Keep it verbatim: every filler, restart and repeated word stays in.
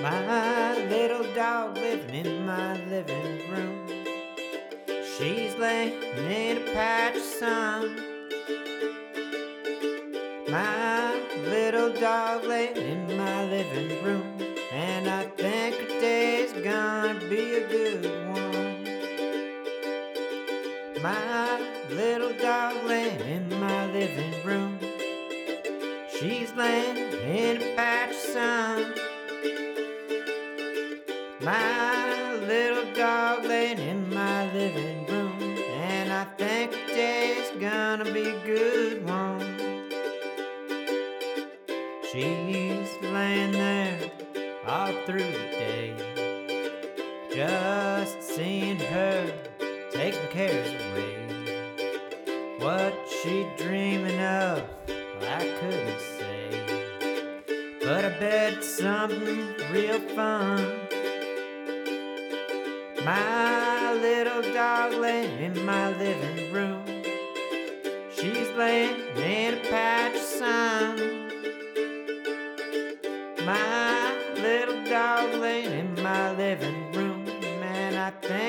My little dog living in my living room. She's laying in a patch of sun. My little dog laying in my living room, and I think her day's gonna be a good one. My little dog laying in my living room. She's laying in a patch of sun. My little dog laying in my living room, and I think the day's gonna be a good one. She's laying there all through the day. Just seeing her takes my cares away. What she dreaming of, I couldn't say, but I bet it's something real fun. My little dog laying in my living room. She's laying in a patch of sun. My little dog laying in my living room, and I think